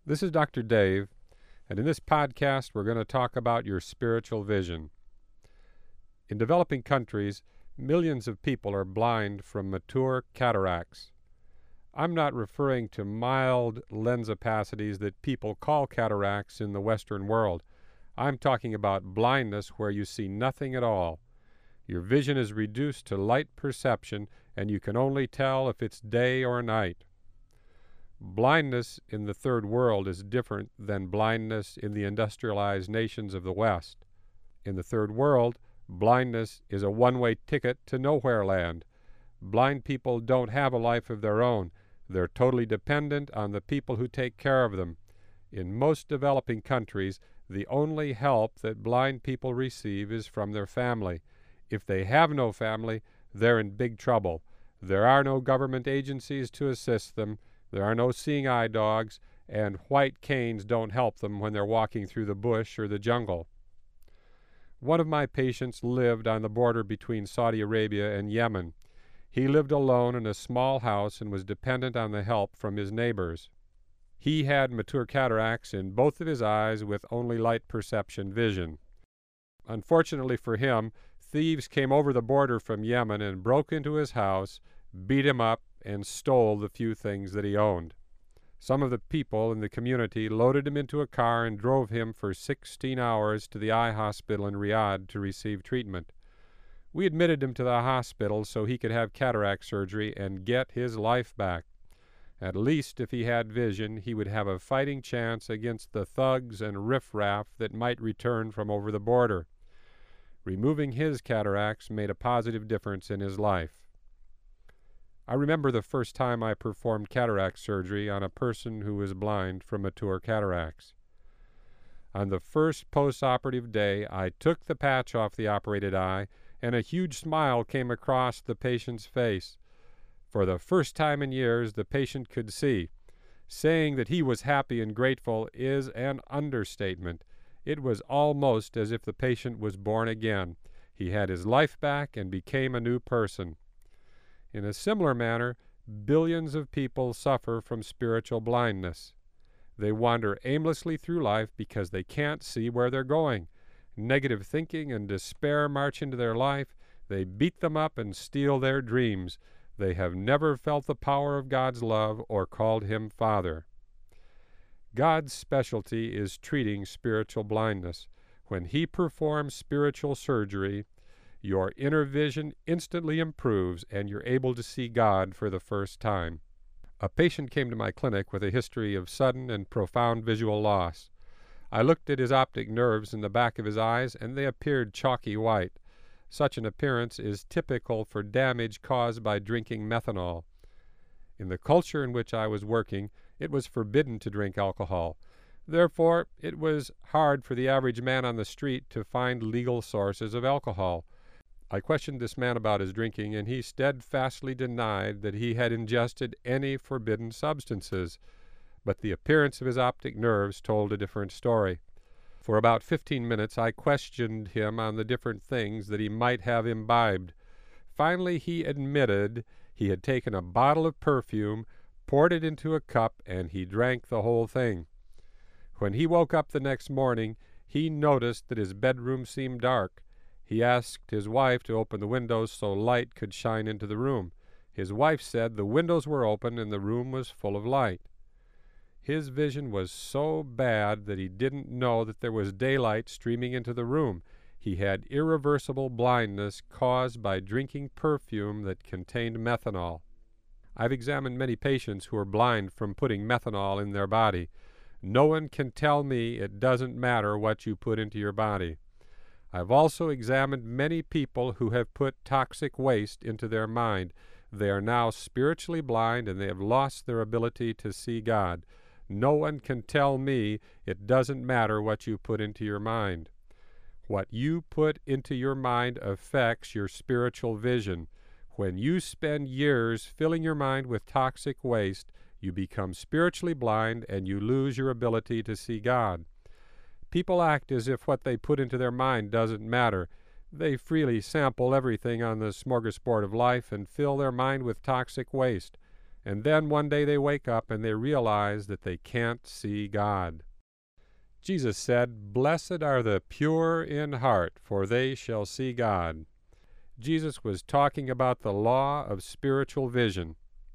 This is Dr. Dave, and in this podcast we're going to talk about your spiritual vision. In developing countries, millions of people are blind from mature cataracts. I'm not referring to mild lens opacities that people call cataracts in the Western world. I'm talking about blindness where you see nothing at all. Your vision is reduced to light perception, and you can only tell if it's day or night. Blindness in the Third World is different than blindness in the industrialized nations of the West. In the Third World, blindness is a one-way ticket to nowhere land. Blind people don't have a life of their own. They're totally dependent on the people who take care of them. In most developing countries, the only help that blind people receive is from their family. If they have no family, they're in big trouble. There are no government agencies to assist them. There are no seeing eye dogs, and white canes don't help them when they're walking through the bush or the jungle. One of my patients lived on the border between Saudi Arabia and Yemen. He lived alone in a small house and was dependent on the help from his neighbors. He had mature cataracts in both of his eyes with only light perception vision. Unfortunately for him, thieves came over the border from Yemen and broke into his house, beat him up, and stole the few things that he owned. Some of the people in the community loaded him into a car and drove him for 16 hours to the eye hospital in Riyadh to receive treatment. We admitted him to the hospital so he could have cataract surgery and get his life back. At least if he had vision, he would have a fighting chance against the thugs and riffraff that might return from over the border. Removing his cataracts made a positive difference in his life. I remember the first time I performed cataract surgery on a person who was blind from mature cataracts. On the first post-operative day, I took the patch off the operated eye, and a huge smile came across the patient's face. For the first time in years, the patient could see. Saying that he was happy and grateful is an understatement. It was almost as if the patient was born again. He had his life back and became a new person. In a similar manner, billions of people suffer from spiritual blindness. They wander aimlessly through life because they can't see where they're going. Negative thinking and despair march into their life. They beat them up and steal their dreams. They have never felt the power of God's love or called Him Father. God's specialty is treating spiritual blindness. When He performs spiritual surgery, your inner vision instantly improves and you're able to see God for the first time. A patient came to my clinic with a history of sudden and profound visual loss. I looked at his optic nerves in the back of his eyes and they appeared chalky white. Such an appearance is typical for damage caused by drinking methanol. In the culture in which I was working, it was forbidden to drink alcohol. Therefore, it was hard for the average man on the street to find legal sources of alcohol. I questioned this man about his drinking, and he steadfastly denied that he had ingested any forbidden substances. But the appearance of his optic nerves told a different story. For about 15 minutes I questioned him on the different things that he might have imbibed. Finally he admitted he had taken a bottle of perfume, poured it into a cup, and he drank the whole thing. When he woke up the next morning, he noticed that his bedroom seemed dark. He asked his wife to open the windows so light could shine into the room. His wife said the windows were open and the room was full of light. His vision was so bad that he didn't know that there was daylight streaming into the room. He had irreversible blindness caused by drinking perfume that contained methanol. I've examined many patients who are blind from putting methanol in their body. No one can tell me it doesn't matter what you put into your body. I've also examined many people who have put toxic waste into their mind. They are now spiritually blind and they have lost their ability to see God. No one can tell me it doesn't matter what you put into your mind. What you put into your mind affects your spiritual vision. When you spend years filling your mind with toxic waste, you become spiritually blind and you lose your ability to see God. People act as if what they put into their mind doesn't matter. They freely sample everything on the smorgasbord of life and fill their mind with toxic waste. And then one day they wake up and they realize that they can't see God. Jesus said, "Blessed are the pure in heart, for they shall see God." Jesus was talking about the law of spiritual vision.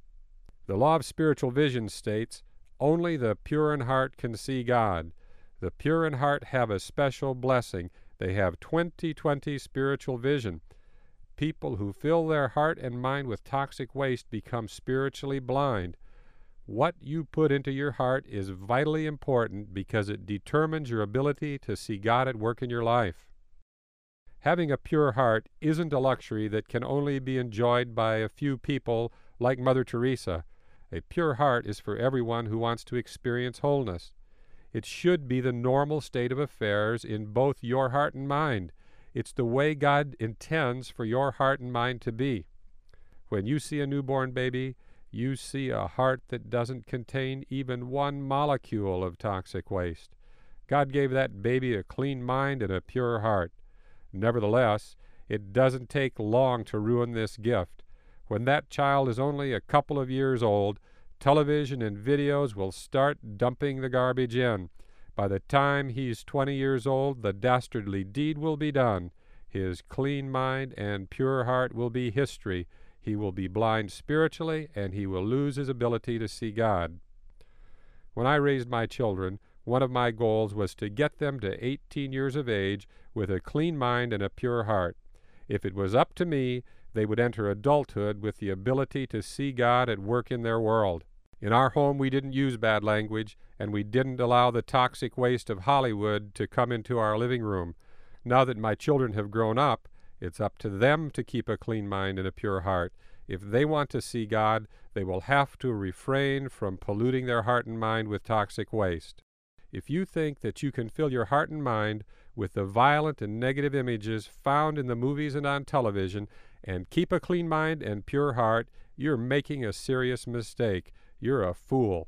The law of spiritual vision states, only the pure in heart can see God. The pure in heart have a special blessing. They have 20/20 spiritual vision. People who fill their heart and mind with toxic waste become spiritually blind. What you put into your heart is vitally important because it determines your ability to see God at work in your life. Having a pure heart isn't a luxury that can only be enjoyed by a few people like Mother Teresa. A pure heart is for everyone who wants to experience wholeness. It should be the normal state of affairs in both your heart and mind. It's the way God intends for your heart and mind to be. When you see a newborn baby, you see a heart that doesn't contain even one molecule of toxic waste. God gave that baby a clean mind and a pure heart. Nevertheless, it doesn't take long to ruin this gift. When that child is only a couple of years old, television and videos will start dumping the garbage in. By the time he's 20 years old, the dastardly deed will be done. His clean mind and pure heart will be history. He will be blind spiritually, and he will lose his ability to see God. When I raised my children, one of my goals was to get them to 18 years of age with a clean mind and a pure heart. If it was up to me, they would enter adulthood with the ability to see God at work in their world. In our home, we didn't use bad language, and we didn't allow the toxic waste of Hollywood to come into our living room. Now that my children have grown up, it's up to them to keep a clean mind and a pure heart. If they want to see God, they will have to refrain from polluting their heart and mind with toxic waste. If you think that you can fill your heart and mind with the violent and negative images found in the movies and on television and keep a clean mind and pure heart, you're making a serious mistake. You're a fool.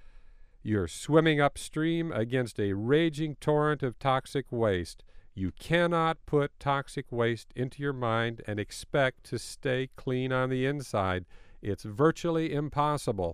You're swimming upstream against a raging torrent of toxic waste. You cannot put toxic waste into your mind and expect to stay clean on the inside. It's virtually impossible.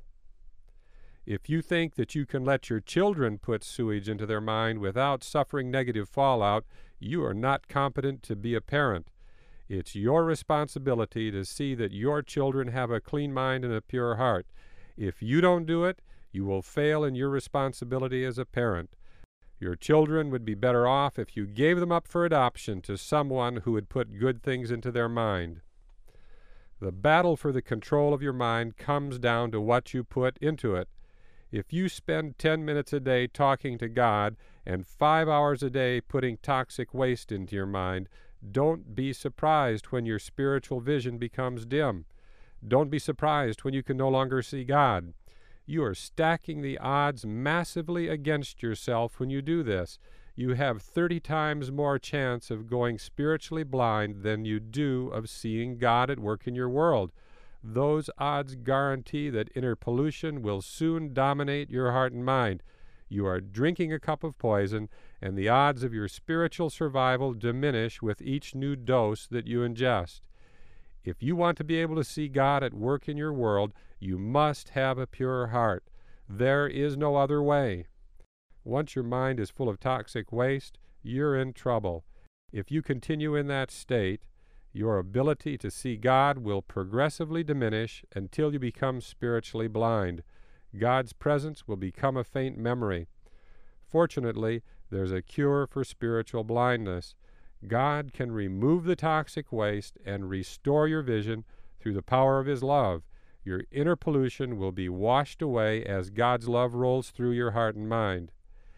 If you think that you can let your children put sewage into their mind without suffering negative fallout, you are not competent to be a parent. It's your responsibility to see that your children have a clean mind and a pure heart. If you don't do it, you will fail in your responsibility as a parent. Your children would be better off if you gave them up for adoption to someone who would put good things into their mind. The battle for the control of your mind comes down to what you put into it. If you spend 10 minutes a day talking to God and 5 hours a day putting toxic waste into your mind, don't be surprised when your spiritual vision becomes dim. Don't be surprised when you can no longer see God. You are stacking the odds massively against yourself when you do this. You have 30 times more chance of going spiritually blind than you do of seeing God at work in your world. Those odds guarantee that inner pollution will soon dominate your heart and mind. You are drinking a cup of poison, and the odds of your spiritual survival diminish with each new dose that you ingest. If you want to be able to see God at work in your world, you must have a pure heart. There is no other way. Once your mind is full of toxic waste, you're in trouble. If you continue in that state, your ability to see God will progressively diminish until you become spiritually blind. God's presence will become a faint memory. Fortunately, there's a cure for spiritual blindness. God can remove the toxic waste and restore your vision through the power of His love. Your inner pollution will be washed away as God's love rolls through your heart and mind.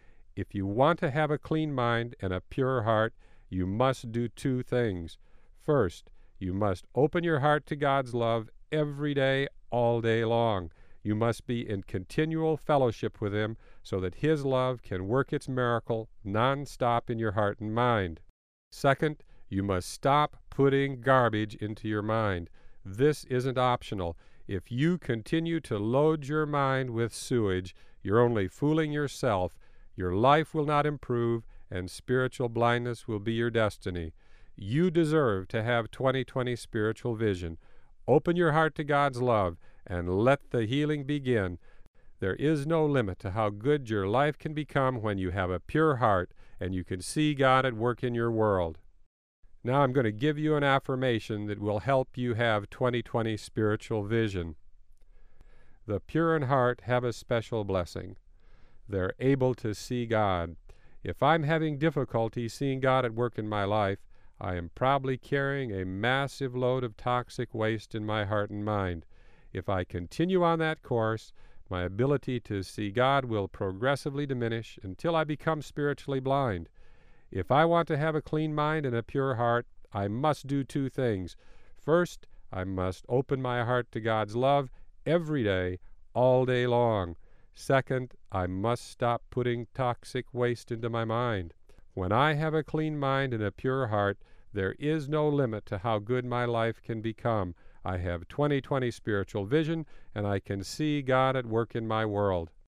If you want to have a clean mind and a pure heart, you must do two things. First, you must open your heart to God's love every day, all day long. You must be in continual fellowship with Him so that His love can work its miracle non-stop in your heart and mind. Second, you must stop putting garbage into your mind. This isn't optional. If you continue to load your mind with sewage, you're only fooling yourself. Your life will not improve, and spiritual blindness will be your destiny. You deserve to have 20/20 spiritual vision. Open your heart to God's love and let the healing begin. There is no limit to how good your life can become when you have a pure heart and you can see God at work in your world. Now I'm going to give you an affirmation that will help you have 2020 spiritual vision. The pure in heart have a special blessing. They're able to see God. If I'm having difficulty seeing God at work in my life, I am probably carrying a massive load of toxic waste in my heart and mind. If I continue on that course, my ability to see God will progressively diminish until I become spiritually blind. If I want to have a clean mind and a pure heart, I must do two things. First, I must open my heart to God's love every day, all day long. Second, I must stop putting toxic waste into my mind. When I have a clean mind and a pure heart, there is no limit to how good my life can become. I have 20/20 spiritual vision, and I can see God at work in my world.